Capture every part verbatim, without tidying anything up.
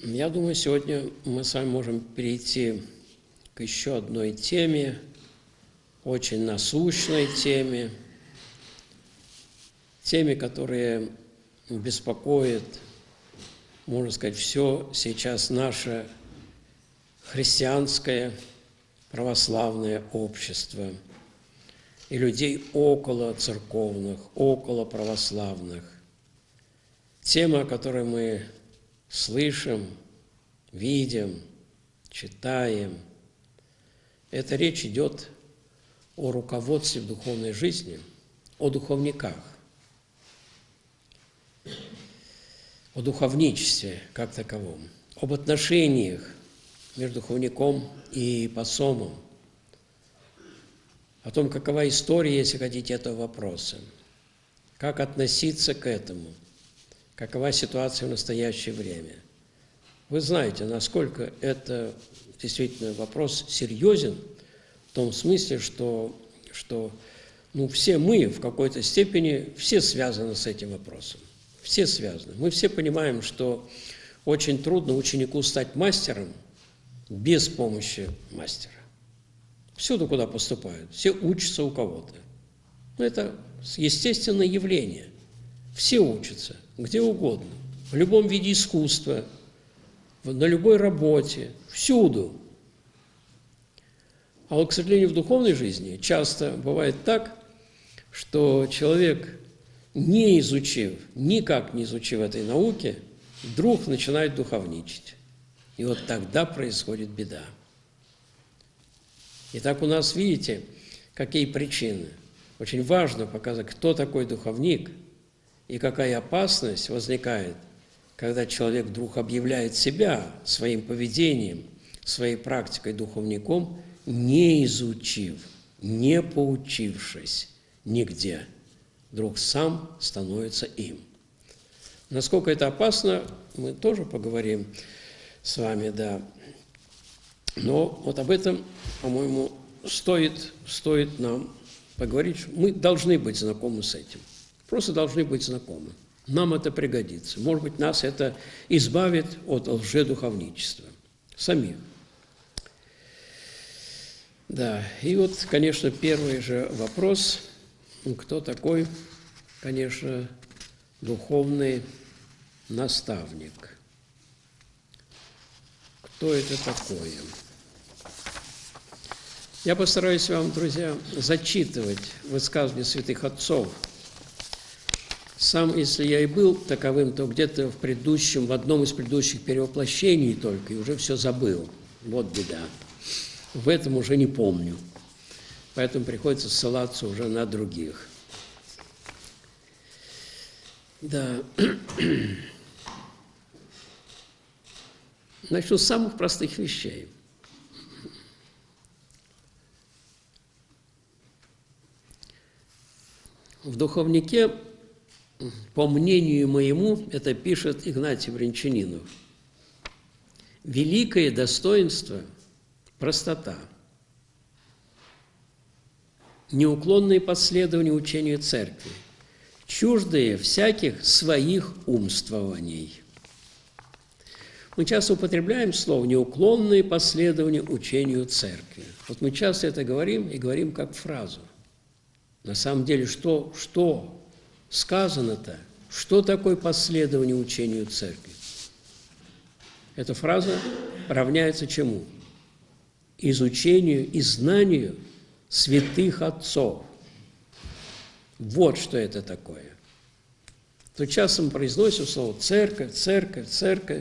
Я думаю, сегодня мы с вами можем перейти к еще одной теме, очень насущной теме, теме, которая беспокоит, можно сказать, все сейчас наше христианское православное общество и людей около церковных, около православных. Тема, о которой мы слышим, видим, читаем, это речь идет о руководстве в духовной жизни, о духовниках, о духовничестве как таковом, об отношениях между духовником и посомом, о том, какова история, если хотите, этого вопроса, как относиться к этому, какова ситуация в настоящее время. Вы знаете, насколько это действительно вопрос серьезен, в том смысле, что, что ну, все мы в какой-то степени, все связаны с этим вопросом. Все связаны. Мы все понимаем, что очень трудно ученику стать мастером без помощи мастера. Всюду, куда поступают, все учатся у кого-то. Ну, это естественное явление. Все учатся, где угодно, в любом виде искусства, на любой работе, всюду. А вот, к сожалению, в духовной жизни часто бывает так, что человек, не изучив, никак не изучив этой науки, вдруг начинает духовничать. И вот тогда происходит беда. Итак, у нас, видите, какие причины. Очень важно показать, кто такой духовник, и какая опасность возникает, когда человек вдруг объявляет себя своим поведением, своей практикой духовником, не изучив, не поучившись нигде, вдруг сам становится им. Насколько это опасно, мы тоже поговорим с вами, да. Но вот об этом, по-моему, стоит, стоит нам поговорить. Мы должны быть знакомы с этим. Просто должны быть знакомы. Нам это пригодится. Может быть, нас это избавит от лжедуховничества. Самих. Да, и вот, конечно, первый же вопрос. Кто такой, конечно, духовный наставник? Кто это такое? Я постараюсь вам, друзья, зачитывать высказывания святых отцов. Сам, если я и был таковым, то где-то в предыдущем, в одном из предыдущих перевоплощений только, и уже все забыл. Вот беда. В этом уже не помню. Поэтому приходится ссылаться уже на других. Да. Начну с самых простых вещей. В духовнике, по мнению моему, это пишет Игнатий Брянчанинов, великое достоинство – простота, неуклонное последование учению Церкви, чуждые всяких своих умствований. Мы часто употребляем слово «неуклонное последование учению Церкви». Вот мы часто это говорим и говорим как фразу. На самом деле, что, что сказано-то? Что такое последование учению Церкви? Эта фраза равняется чему? Изучению и знанию святых отцов. Вот что это такое. То часто мы произносим слово «церковь», «церковь», «церковь».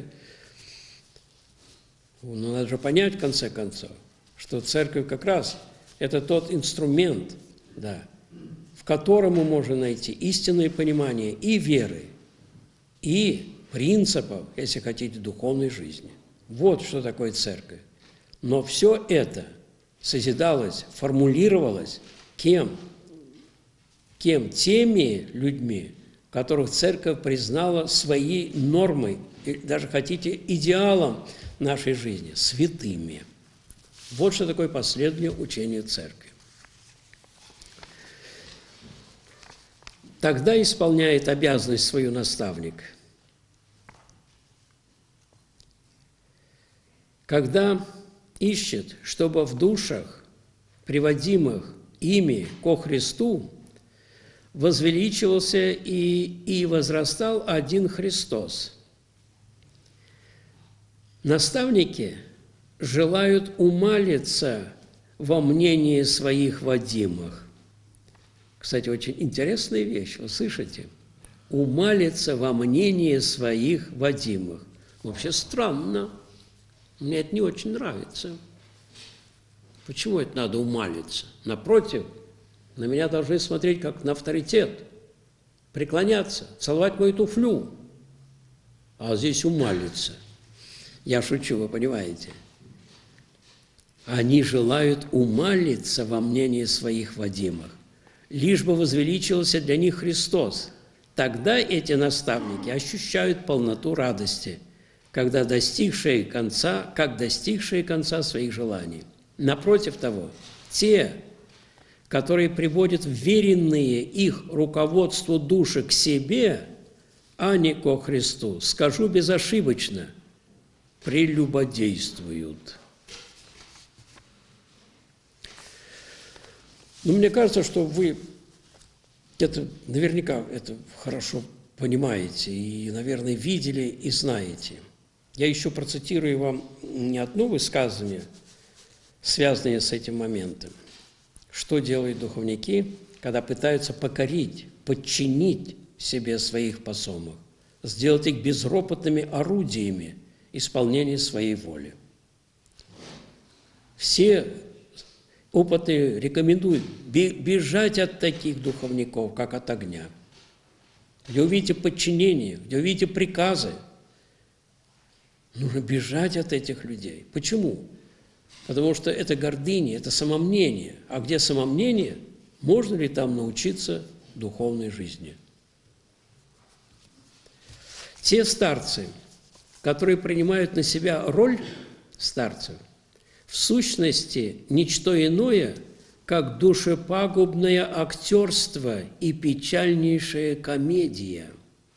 Ну, надо же понять, в конце концов, что церковь как раз это тот инструмент, да, в котором мы можем найти истинное понимание и веры, и принципов, если хотите, духовной жизни. Вот что такое церковь. Но все это созидалось, формулировалось кем? Кем? Теми людьми, которых церковь признала своей нормой, и даже, хотите, идеалом нашей жизни, святыми. Вот что такое последнее учение церкви. Тогда исполняет обязанность свою наставник. когда ищет, чтобы в душах, приводимых ими ко Христу, возвеличивался и, и возрастал один Христос. Наставники желают умалиться во мнении своих водимых. Кстати, очень интересная вещь, вы слышите? Умалиться во мнении своих водимых. Вообще странно. Мне это не очень нравится. Почему это надо умалиться? Напротив, на меня должны смотреть как на авторитет, преклоняться, целовать мою туфлю. А здесь умалиться. Я шучу, вы понимаете. Они желают умалиться во мнении своих водимых, лишь бы возвеличился для них Христос. Тогда эти наставники ощущают полноту радости, когда достигшие конца, как достигшие конца своих желаний. Напротив того, те, которые приводят вверенные их руководству души к себе, а не ко Христу, скажу безошибочно, прелюбодействуют. Но мне кажется, что вы это наверняка это хорошо понимаете и, наверное, видели и знаете. Я еще процитирую вам не одно высказывание, связанное с этим моментом. Что делают духовники, когда пытаются покорить, подчинить себе своих посомов, сделать их безропотными орудиями исполнения своей воли? Все опытные рекомендуют бежать от таких духовников, как от огня. Где увидите подчинение, где увидите приказы, нужно бежать от этих людей. Почему? Потому что это гордыня, это самомнение. А где самомнение, можно ли там научиться духовной жизни? Те старцы, которые принимают на себя роль старцев, в сущности, ничто иное, как душепагубное актерство и печальнейшая комедия.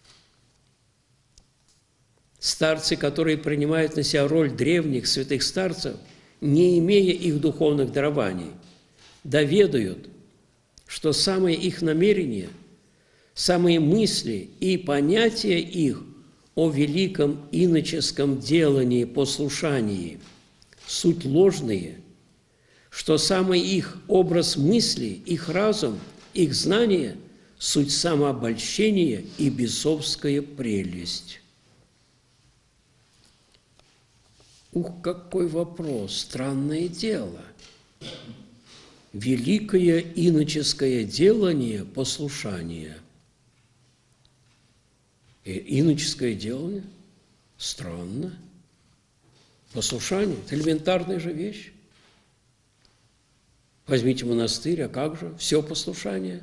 Старцы, которые принимают на себя роль древних святых старцев, не имея их духовных дарований, доведают, что самые их намерения, самые мысли и понятия их о великом иноческом делании, послушании – суть ложные, что самый их образ мысли, их разум, их знание – суть самообольщение и бесовская прелесть. Ух, какой вопрос! Странное дело. Великое иноческое делание – послушание. И иноческое делание? Странно. Послушание – это элементарная же вещь. Возьмите монастырь, а как же? Все послушание.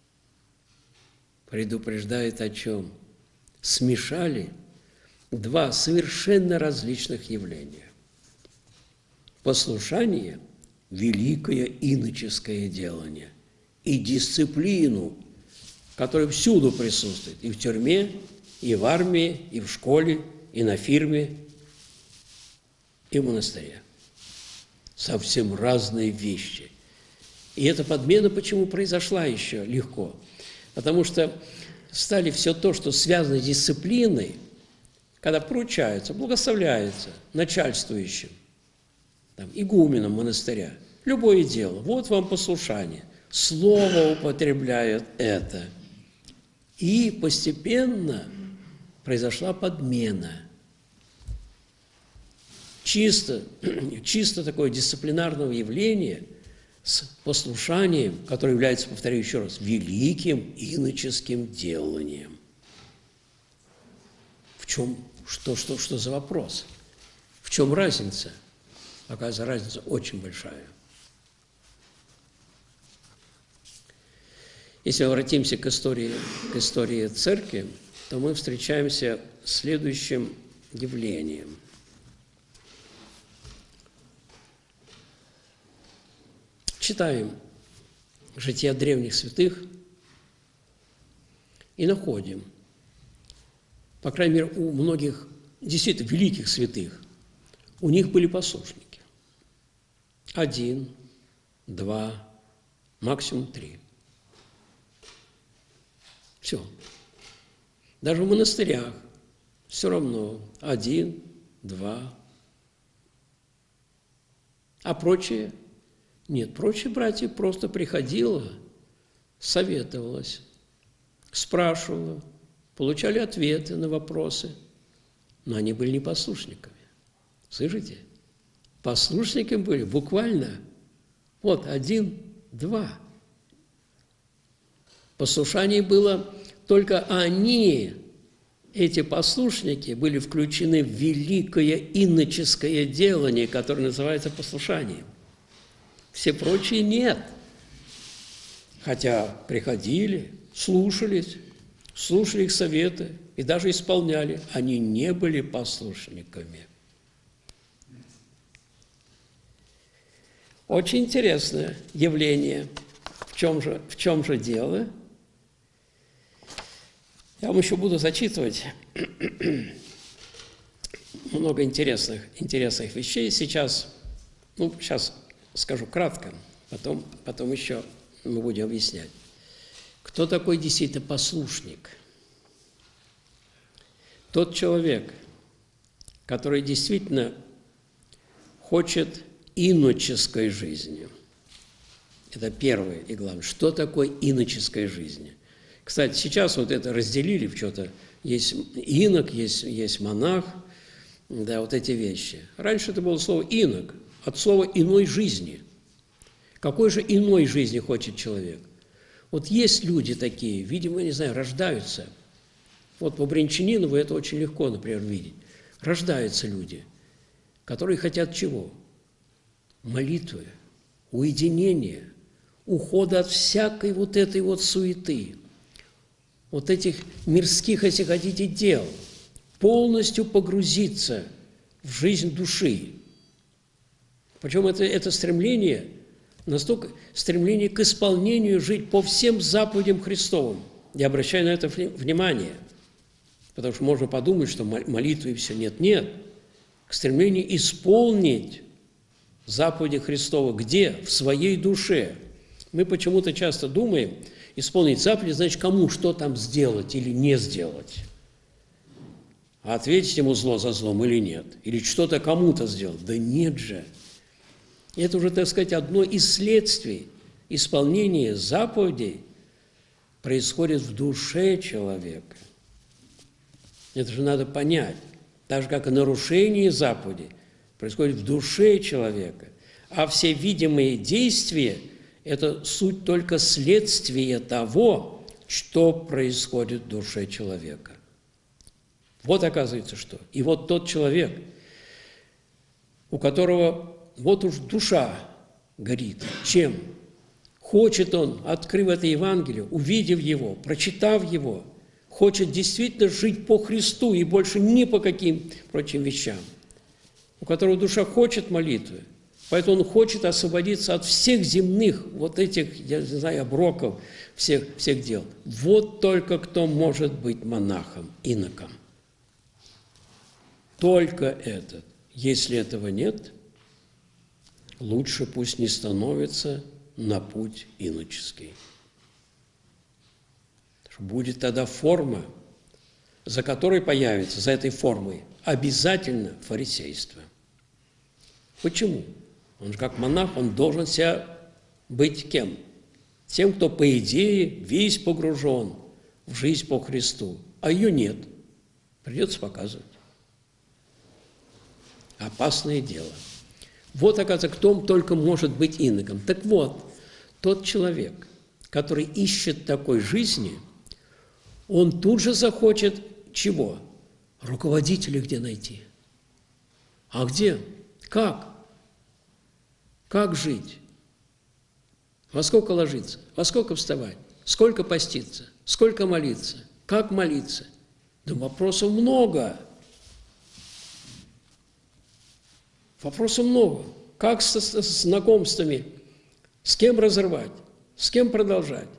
Предупреждает о чем? Смешали два совершенно различных явления. Послушание – великое иноческое делание, и дисциплину, которая всюду присутствует, и в тюрьме, и в армии, и в школе, и на фирме, и в монастыре. Совсем разные вещи. И эта подмена почему произошла еще легко? Потому что стали все то, что связано с дисциплиной, когда поручается, благословляется начальствующим, там, игуменом монастыря, любое дело, вот вам послушание, слово употребляют это. И постепенно произошла подмена. Чисто, чисто такое дисциплинарное явление с послушанием, которое является, повторяю еще раз, великим иноческим деланием. В чем, что, что, что за вопрос? В чем разница? Оказывается, разница очень большая. Если мы обратимся к истории, к истории церкви, то мы встречаемся с следующим явлением. Читаем жития древних святых и находим, по крайней мере, у многих действительно великих святых, у них были послушники. Один, два, максимум три. Все. Даже в монастырях все равно один, два. А прочие? Нет, прочие братья просто приходила, советовалась, спрашивала, получали ответы на вопросы, но они были не послушниками. Слышите? Послушниками были буквально вот один, два. Послушание было только они, эти послушники, были включены в великое иноческое делание, которое называется послушанием. Все прочие нет. Хотя приходили, слушались, слушали их советы и даже исполняли. Они не были послушниками. Очень интересное явление. В чем же, в чем же дело? Я вам еще буду зачитывать много интересных, интересных вещей. Сейчас, ну, сейчас скажу кратко, потом, потом еще мы будем объяснять. Кто такой действительно послушник? Тот человек, который действительно хочет иноческой жизни. Это первое и главное. Что такое иноческая жизнь? Кстати, сейчас вот это разделили в что-то. Есть инок, есть, есть монах, да, вот эти вещи. Раньше это было слово «инок», от слова «иной жизни». Какой же иной жизни хочет человек? Вот есть люди такие, видимо, не знаю, рождаются. Вот по Брянчанинову это очень легко, например, видеть. Рождаются люди, которые хотят чего? Молитвы, уединения, ухода от всякой вот этой вот суеты, вот этих мирских, если хотите, дел, полностью погрузиться в жизнь души. Причем это, это стремление, настолько стремление к исполнению, жить по всем заповедям Христовым. Я обращаю на это внимание, потому что можно подумать, что молитвы и все. Нет, нет. К стремлению исполнить заповеди Христова. Где? В своей душе. Мы почему-то часто думаем, исполнить заповеди, значит, кому что там сделать или не сделать. А ответить ему зло за злом или нет. Или что-то кому-то сделать. Да нет же. Это уже, так сказать, одно из следствий. Исполнение заповедей происходит в душе человека. Это же надо понять. Так же, как и нарушение заповедей происходит в душе человека. А все видимые действия – это суть только следствие того, что происходит в душе человека. Вот оказывается что. И вот тот человек, у которого вот уж душа горит. Чем? Хочет он, открыв это Евангелие, увидев его, прочитав его, хочет действительно жить по Христу и больше ни по каким прочим вещам. У которого душа хочет молитвы, поэтому он хочет освободиться от всех земных вот этих, я не знаю, оброков, всех, всех дел. Вот только кто может быть монахом, иноком. Только этот. Если этого нет, лучше пусть не становится на путь иноческий. Будет тогда форма, за которой появится, за этой формой, обязательно фарисейство. Почему? Он же как монах, он должен себя быть кем? Тем, кто, по идее, весь погружен в жизнь по Христу, а ее нет. Придется показывать. Опасное дело. Вот, оказывается, кто только может быть иноком. Так вот, тот человек, который ищет такой жизни, он тут же захочет чего? Руководителя где найти? А где? Как? Как жить? Во сколько ложиться? Во сколько вставать? Сколько поститься? Сколько молиться? Как молиться? Да вопросов много. Вопросов много. Как с, с, с знакомствами? С кем разрывать? С кем продолжать?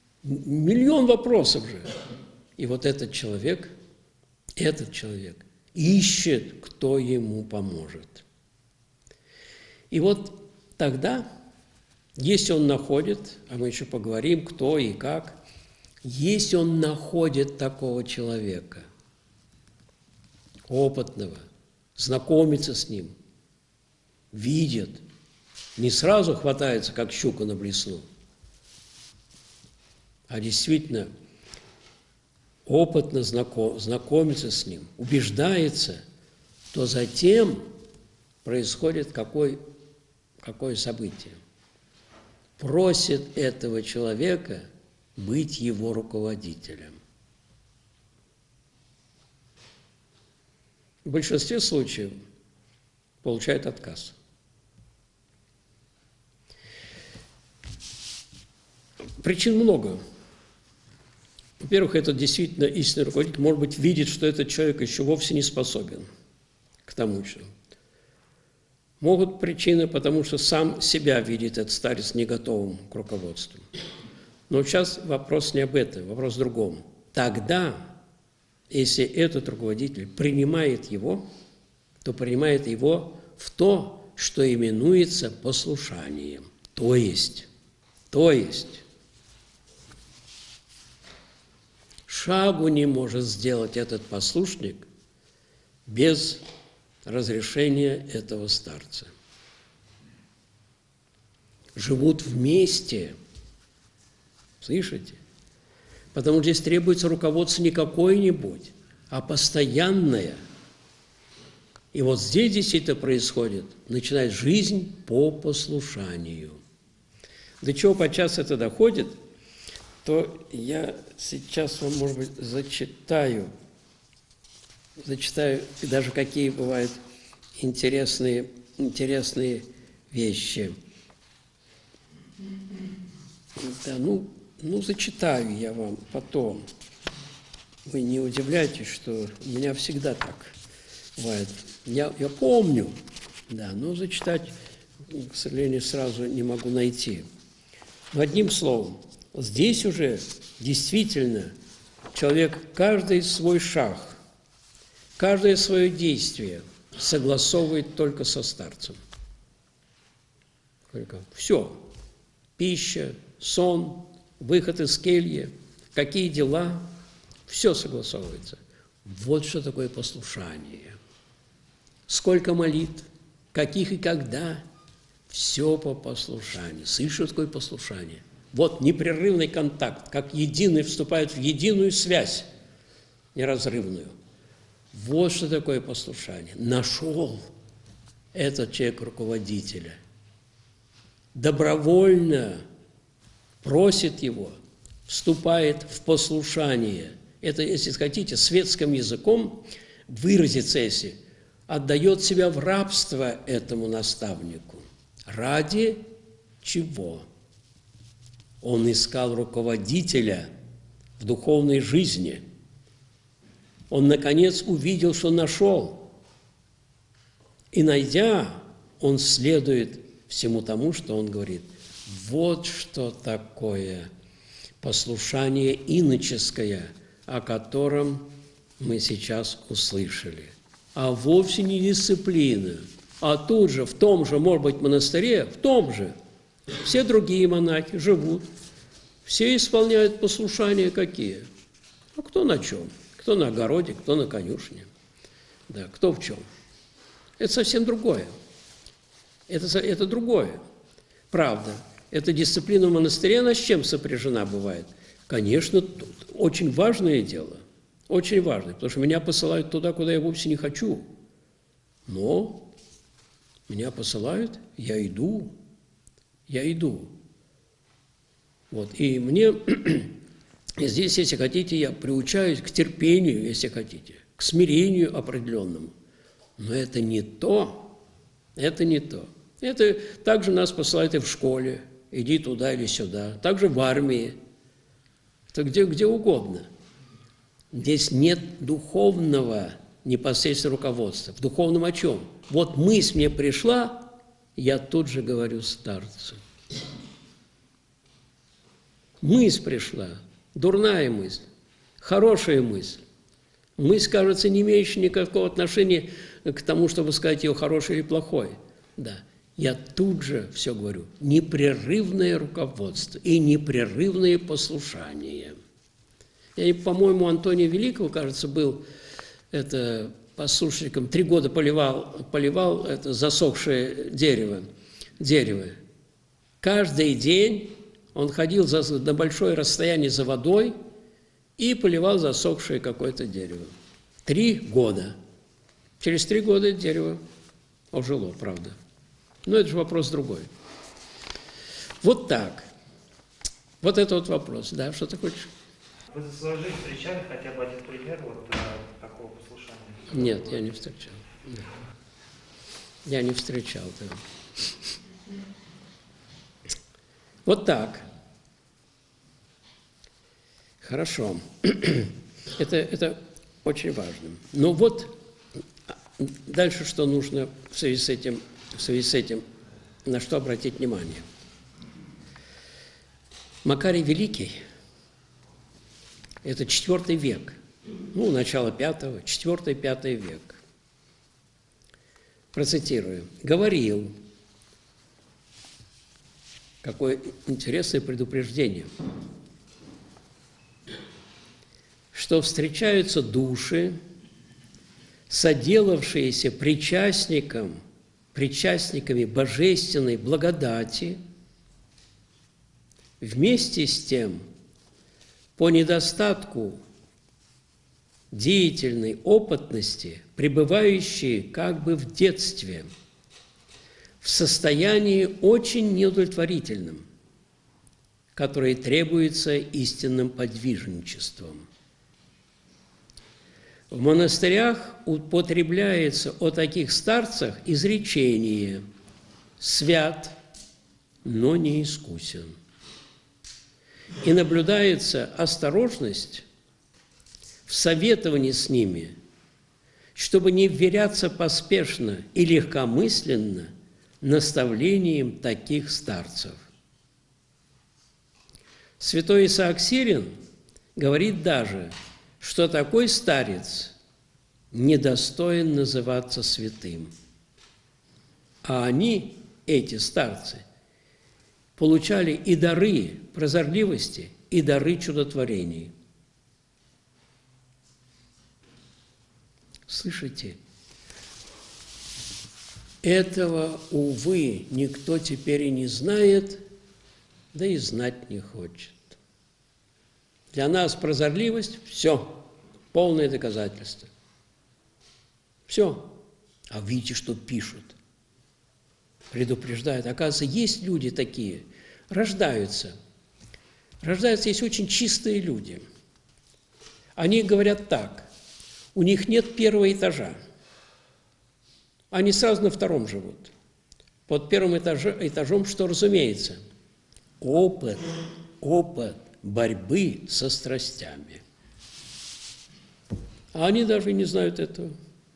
Миллион вопросов же. И вот этот человек, этот человек ищет, кто ему поможет. И вот тогда, если он находит, а мы еще поговорим, кто и как, если он находит такого человека, опытного, знакомится с ним, видит, не сразу хватается, как щука на блесну, а действительно опытно знаком, знакомится с ним, убеждается, то затем происходит какое, какое событие? Просит этого человека быть его руководителем. В большинстве случаев получает отказ. Причин много. Во-первых, это действительно истинный руководитель, может быть, видит, что этот человек еще вовсе не способен к тому же. Могут причины, потому что сам себя видит этот старец не готовым к руководству. Но сейчас вопрос не об этом, вопрос в другом. Тогда, если этот руководитель принимает его, то принимает его в то, что именуется послушанием. То есть, то есть, шагу не может сделать этот послушник без разрешения этого старца. Живут вместе, слышите? Потому что здесь требуется руководство не какое-нибудь, а постоянное. И вот здесь действительно происходит, начинает жизнь по послушанию. До чего подчас это доходит, то я сейчас вам, может быть, зачитаю, зачитаю даже какие бывают интересные, интересные вещи. Да, ну, ну, зачитаю я вам потом. Вы не удивляйтесь, что у меня всегда так бывает. Я, я помню, да, но зачитать, к сожалению, сразу не могу найти. Но одним словом, здесь уже действительно человек каждый свой шаг, каждое свое действие согласовывает только со старцем. Только все. Пища, сон, выход из кельи, какие дела, все согласовывается. Вот что такое послушание. Сколько молитв, каких и когда, все по послушанию. Слышишь, что такое послушание? Вот непрерывный контакт, как единый вступают в единую связь неразрывную. Вот что такое послушание. Нашел этот человек руководителя. Добровольно просит его, вступает в послушание. Это, если хотите, светским языком выразиться, если отдает себя в рабство этому наставнику. Ради чего? Он искал руководителя в духовной жизни. Он, наконец, увидел, что нашел. И, найдя, он следует всему тому, что он говорит. Вот что такое послушание иноческое, о котором мы сейчас услышали. А вовсе не дисциплина. А тут же, в том же, может быть, монастыре, в том же, все другие монахи живут, все исполняют послушания какие? А кто на чем? Кто на огороде, кто на конюшне. Да, кто в чем? Это совсем другое. Это, это другое. Правда, эта дисциплина в монастыре, она с чем сопряжена бывает? Конечно, тут очень важное дело. Очень важное, потому что меня посылают туда, куда я вовсе не хочу. Но меня посылают, я иду. Я иду. Вот. И мне здесь, если хотите, я приучаюсь к терпению, если хотите, к смирению определенному. Но это не то. Это не то. Это также нас посылают и в школе. Иди туда или сюда. Также в армии. Это где, где угодно. Здесь нет духовного непосредственного руководства. В духовном о чем? Вот мысль мне пришла, я тут же говорю старцу. Мысль пришла, дурная мысль, хорошая мысль. Мысль, кажется, не имеющая никакого отношения к тому, чтобы сказать ее хорошей или плохой. Да. Я тут же все говорю. Непрерывное руководство и непрерывное послушание. Я, по-моему, Антония Великого, кажется, был это, послушником, три года поливал, поливал это засохшее дерево, дерево. Каждый день он ходил за, на большое расстояние за водой и поливал засохшее какое-то дерево. Три года. Через три года дерево ожило, правда. Но это же вопрос другой. Вот так. Вот это вот вопрос. Да, что ты хочешь? Вы за свою жизнь встречали хотя бы один пример вот такого послушания? Нет, я не встречал. Нет. Я не встречал. Да. Вот так. Хорошо. Это, это очень важно. Но вот дальше что нужно в связи с этим, в связи с этим, на что обратить внимание. Макарий Великий – это четвертый век, ну, начало пятого, четвертый, пятый век. Процитирую. Говорил, какое интересное предупреждение, что встречаются души, соделавшиеся причастником, причастниками божественной благодати, вместе с тем, по недостатку деятельной опытности, пребывающие как бы в детстве, в состоянии очень неудовлетворительном, которое требуется истинным подвижничеством. В монастырях употребляется о таких старцах изречение «свят, но не искусен». И наблюдается осторожность в советовании с ними, чтобы не вверяться поспешно и легкомысленно наставлениям таких старцев. Святой Исаак Сирин говорит даже, что такой старец недостоин называться святым. А они, эти старцы, получали и дары прозорливости, и дары чудотворений. Слышите? Этого, увы, никто теперь и не знает, да и знать не хочет. Для нас прозорливость – все, полное доказательство. Все. А видите, что пишут. Предупреждают. Оказывается, есть люди такие, рождаются. Рождаются, есть очень чистые люди. Они говорят так, у них нет первого этажа. Они сразу на втором живут. Под первым этаже, этажом, что разумеется, опыт, опыт борьбы со страстями. А они даже не знают этого.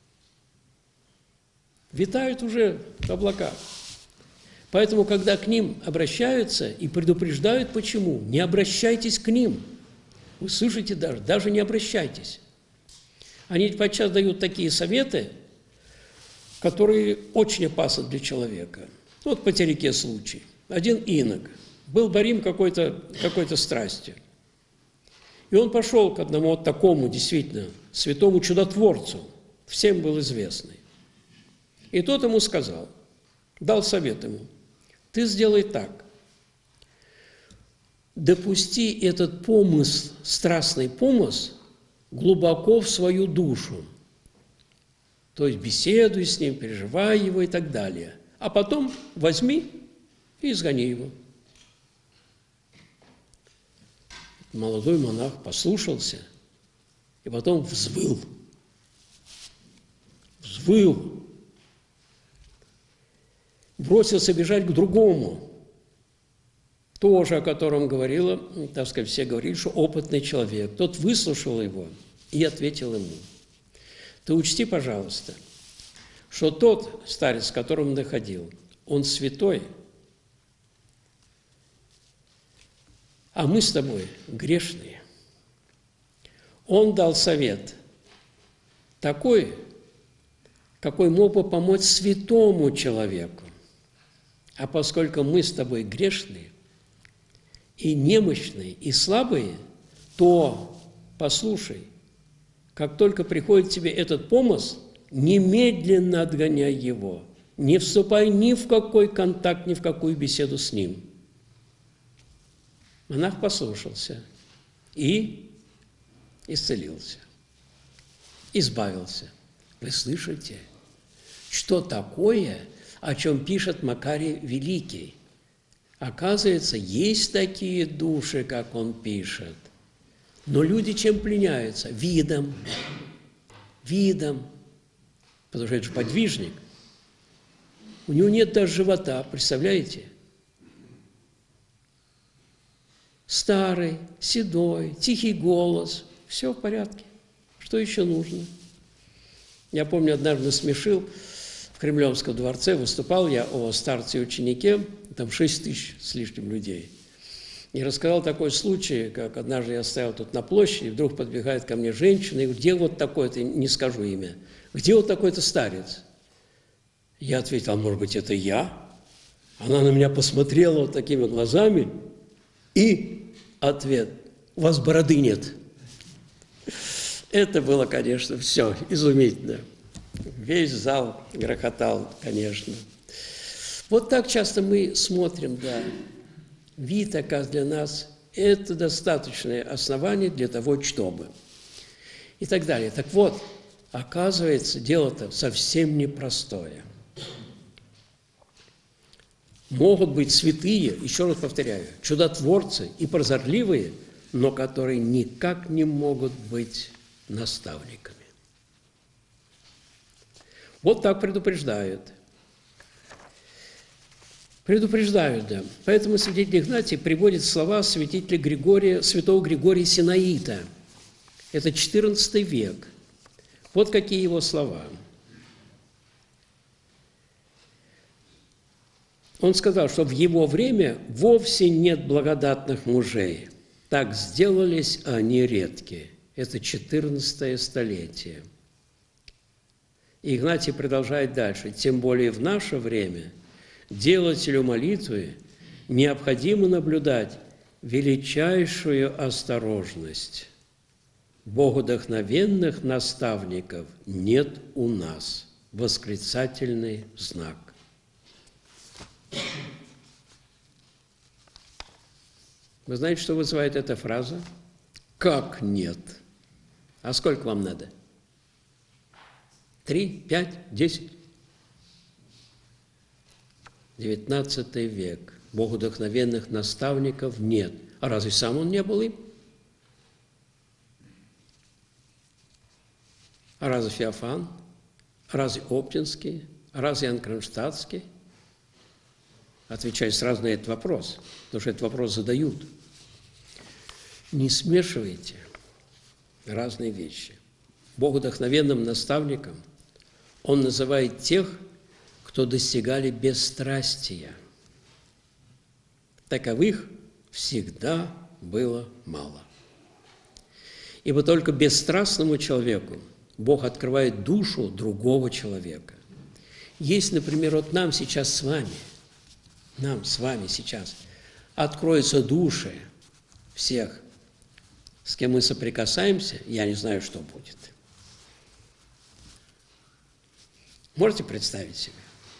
Витают уже в облаках. Поэтому, когда к ним обращаются и предупреждают, почему, не обращайтесь к ним. Вы слышите даже, даже не обращайтесь. Они подчас дают такие советы, которые очень опасны для человека. Вот по тереке случай. Один инок был борим какой-то какой-то страстью. И он пошел к одному вот такому, действительно, святому чудотворцу, всем был известный. И тот ему сказал, дал совет ему, ты сделай так, допусти этот помысл, страстный помысл, глубоко в свою душу. То есть беседуй с ним, переживай его и так далее. А потом возьми и изгони его. Молодой монах послушался и потом взвыл. Взвыл. Бросился бежать к другому. Тоже, о котором говорила, так сказать, все говорили, что опытный человек. Тот выслушал его и ответил ему. Ты учти, пожалуйста, что тот старец, с которым он доходил, он святой, а мы с тобой грешные. Он дал совет такой, какой мог бы помочь святому человеку. А поскольку мы с тобой грешные, и немощные, и слабые, то, послушай, как только приходит тебе этот помысл, немедленно отгоняй его, не вступай ни в какой контакт, ни в какую беседу с ним. Монах послушался и исцелился, избавился. Вы слышите, что такое, о чем пишет Макарий Великий? Оказывается, есть такие души, как он пишет. Но люди чем пленяются? Видом. Видом. Потому что это же подвижник. У него нет даже живота, представляете? Старый, седой, тихий голос. Все в порядке. Что еще нужно? Я помню, однажды насмешил, в Кремлевском дворце выступал я о старце и ученике, там шесть тысяч с лишним людей. И рассказал такой случай, как однажды я стоял тут на площади, и вдруг подбегает ко мне женщина, и говорит: где вот такой-то, не скажу имя, где вот такой-то старец? Я ответил: а может быть, это я? Она на меня посмотрела вот такими глазами, и ответ: у вас бороды нет. Это было, конечно, все изумительно. Весь зал грохотал, конечно. Вот так часто мы смотрим, да. Вид, оказывается, для нас – это достаточное основание для того, чтобы. И так далее. Так вот, оказывается, дело-то совсем непростое. Могут быть святые, еще раз повторяю, чудотворцы и прозорливые, но которые никак не могут быть наставниками. Вот так предупреждают. Предупреждают, да. Поэтому святитель Игнатий приводит слова святителя Григория, святого Григория Синаита. Это четырнадцатый век. Вот какие его слова. Он сказал, что в его время вовсе нет благодатных мужей. Так сделались они редки. Это четырнадцатое столетие. И Игнатий продолжает дальше. Тем более в наше время делателю молитвы необходимо наблюдать величайшую осторожность. Богодухновенных наставников нет у нас. Восклицательный знак. Вы знаете, что вызывает эта фраза? Как нет? А сколько вам надо? Три, пять, десять? Девятнадцатый век. Богодухновенных наставников нет. А разве сам он не был им? А разве Феофан? А разве Оптинский? А разве Иоанн Кронштадтский? Отвечаю сразу на этот вопрос, потому что этот вопрос задают. Не смешивайте разные вещи. Богодухновенным наставником он называет тех, кто достигали бесстрастия. Таковых всегда было мало. Ибо только бесстрастному человеку Бог открывает душу другого человека. Есть, например, вот нам сейчас с вами, нам с вами сейчас откроются души всех, с кем мы соприкасаемся, я не знаю, что будет. Можете представить себе?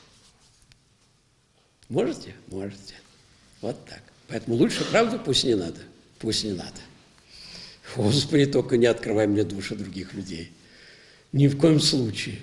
Можете? Можете. Вот так. Поэтому лучше, правда, пусть не надо. Пусть не надо. Господи, только не открывай мне души других людей. Ни в коем случае.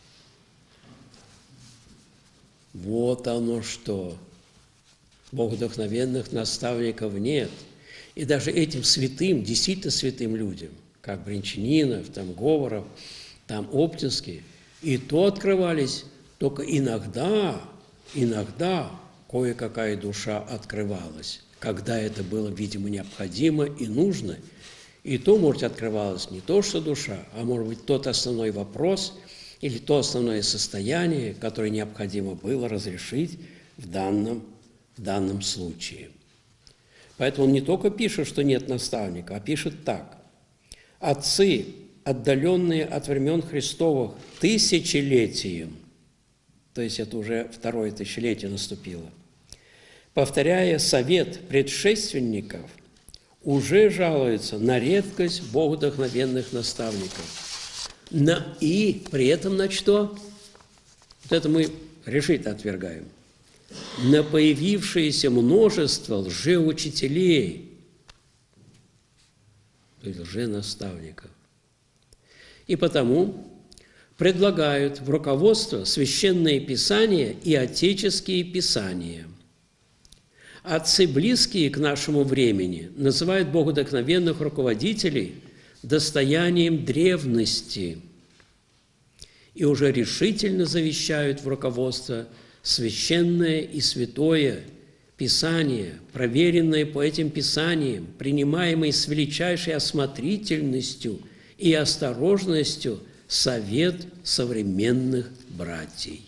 Вот оно что. Богодухновенных наставников нет. И даже этим святым, действительно святым людям, как Бринчанинов, там Говоров, там Оптинский, и то открывались только иногда, иногда кое-какая душа открывалась, когда это было, видимо, необходимо и нужно. И то, может, открывалась не то, что душа, а может быть тот основной вопрос или то основное состояние, которое необходимо было разрешить в данном, в данном случае. Поэтому он не только пишет, что нет наставника, а пишет так. Отцы отдаленные от времен Христовых тысячелетием, то есть это уже второе тысячелетие наступило, повторяя совет предшественников, уже жалуются на редкость богодухновенных наставников. На, и при этом на что? Вот это мы решительно отвергаем. На появившееся множество лжеучителей, то есть лженаставников. И потому предлагают в руководство священные писания и отеческие писания. Отцы, близкие к нашему времени, называют богодухновенных руководителей достоянием древности и уже решительно завещают в руководство священное и святое Писание, проверенное по этим Писаниям, принимаемое с величайшей осмотрительностью и осторожностью совет современных братьев.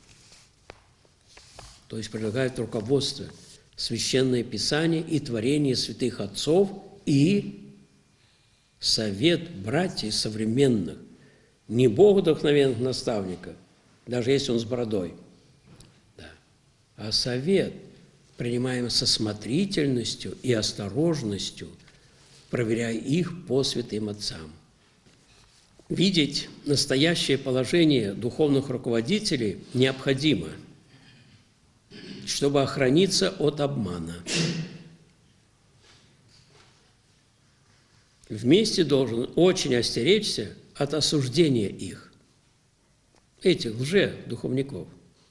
То есть предлагают руководство Священное Писание и творение святых отцов и совет братьев современных, не богодухновенных наставников, даже если он с бородой, да, а совет, принимаемый со осмотрительностью и осторожностью, проверяя их по святым отцам. Видеть настоящее положение духовных руководителей необходимо, чтобы охраниться от обмана. Вместе должен очень остеречься от осуждения их, этих лже-духовников,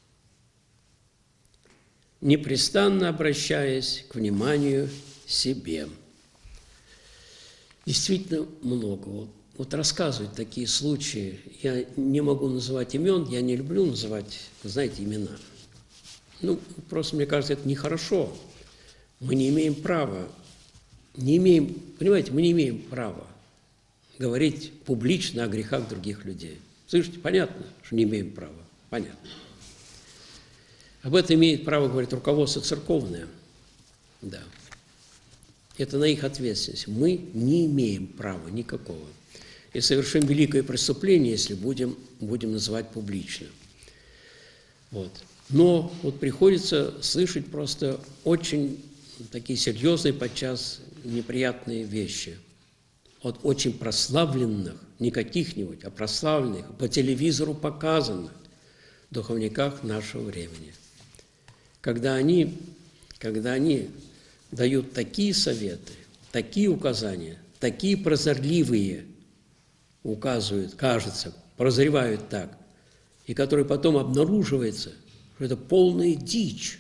непрестанно обращаясь к вниманию себе. Действительно много. Вот, вот рассказывают такие случаи. Я не могу называть имен, я не люблю называть, знаете, имена. Ну, просто, мне кажется, это нехорошо. Мы не имеем права, не имеем, понимаете, мы не имеем права говорить публично о грехах других людей. Слышите, понятно, что не имеем права? Понятно. Об этом имеет право говорить руководство церковное. Да. Это на их ответственность. Мы не имеем права никакого. И совершим великое преступление, если будем, будем называть публично. Вот. Но вот приходится слышать просто очень такие серьезные, подчас неприятные вещи от очень прославленных, не каких-нибудь, а прославленных, по телевизору показанных духовниках нашего времени. Когда они, когда они дают такие советы, такие указания, такие прозорливые указывают, кажется, прозревают так, и которые потом обнаруживается, что это полная дичь,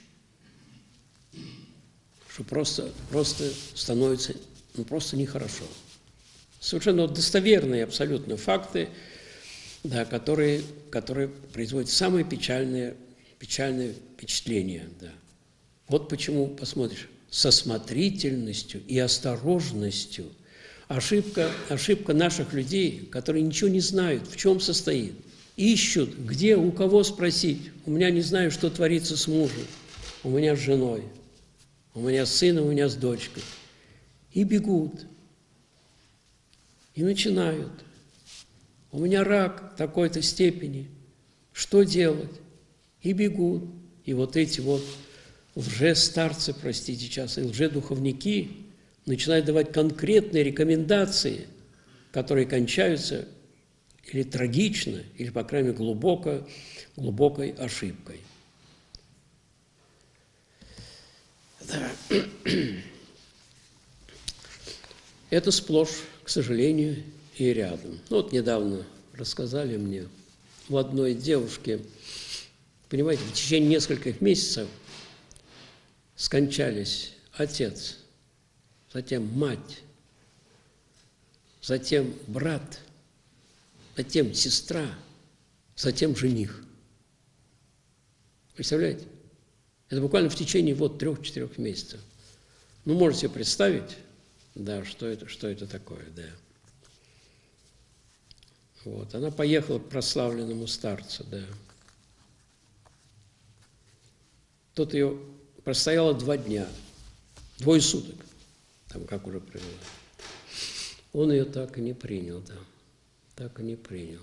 что просто, просто становится ну, просто нехорошо. Совершенно достоверные абсолютно факты, да, которые, которые производят самое печальное, печальное впечатление. Да. Вот почему, посмотришь, со осмотрительностью и осторожностью. Ошибка, ошибка наших людей, которые ничего не знают, в чем состоит. Ищут, где, у кого спросить. У меня не знаю, что творится с мужем, у меня с женой, у меня с сыном, у меня с дочкой. И бегут, и начинают. У меня рак такой-то степени, что делать? И бегут. И вот эти вот лже-старцы, простите сейчас, и лже-духовники начинают давать конкретные рекомендации, которые кончаются или трагично, или, по крайней мере, глубоко, глубокой ошибкой. Да. Это сплошь, к сожалению, и рядом. Ну, вот недавно рассказали мне у одной девушки, понимаете, в течение нескольких месяцев скончались отец, затем мать, затем брат, затем сестра, затем жених. Представляете? Это буквально в течение вот трех-четырех месяцев. Ну, можете себе представить, да, что это, что это такое, да. Вот, она поехала к прославленному старцу, да. Тот ее простояла два дня, двое суток, там как уже привело. Он ее так и не принял, да. так и не принял.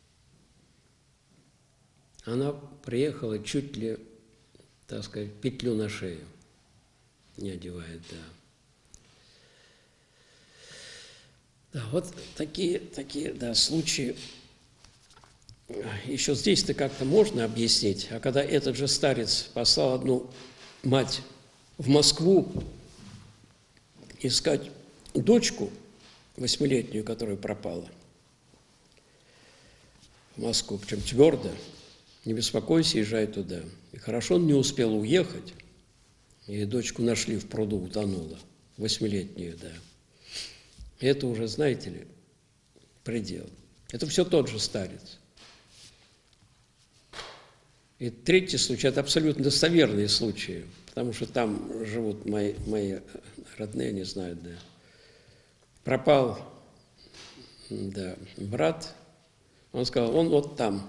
Она приехала чуть ли, так сказать, петлю на шею не одевает, да. Да, вот такие, такие, да, случаи. Еще здесь-то как-то можно объяснить, а когда этот же старец послал одну мать в Москву искать дочку восьмилетнюю, которая пропала, в Москву, причем твердо, не беспокойся, езжай туда. И хорошо он не успел уехать, и дочку нашли в пруду, утонула, восьмилетнюю, да. И это уже, знаете ли, предел. Это все тот же старец. И третий случай – это абсолютно достоверные случаи, потому что там живут мои, мои родные, не знают, да. Пропал, да, брат, он сказал, он вот там,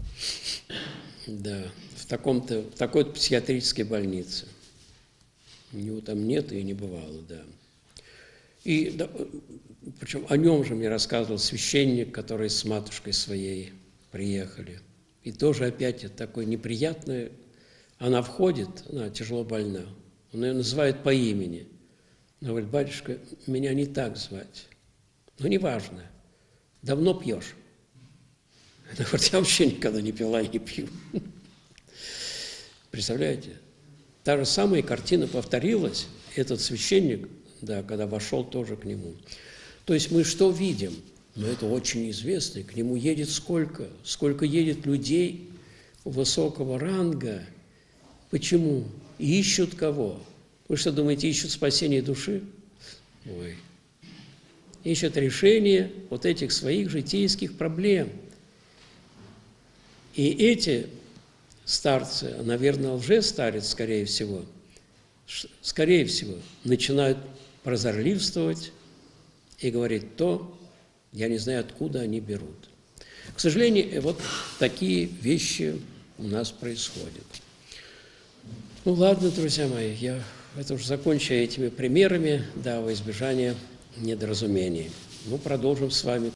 да, в таком-то, в такой-то психиатрической больнице. У него там нет и не бывало, да. И, да, причем о нем же мне рассказывал священник, который с матушкой своей приехали. И тоже опять это такое неприятное. Она входит, она тяжело больна. Он ее называет по имени. Она говорит, батюшка, меня не так звать. Ну, неважно. Давно пьешь? Она говорит, я вообще никогда не пила и не пью. Представляете? Та же самая картина повторилась. Этот священник, да, когда вошел тоже к нему. То есть мы что видим? Но это очень известно. К нему едет сколько? Сколько едет людей высокого ранга. Почему? Ищут кого? Вы что думаете, ищут спасение души? Ой. Ищут решение вот этих своих житейских проблем. И эти старцы, наверное, лжестарец, скорее всего, скорее всего, начинают прозорливствовать и говорить то, я не знаю, откуда они берут. К сожалению, вот такие вещи у нас происходят. Ну ладно, друзья мои, я это уже закончу этими примерами, да, во избежание недоразумений. Ну, продолжим с вами.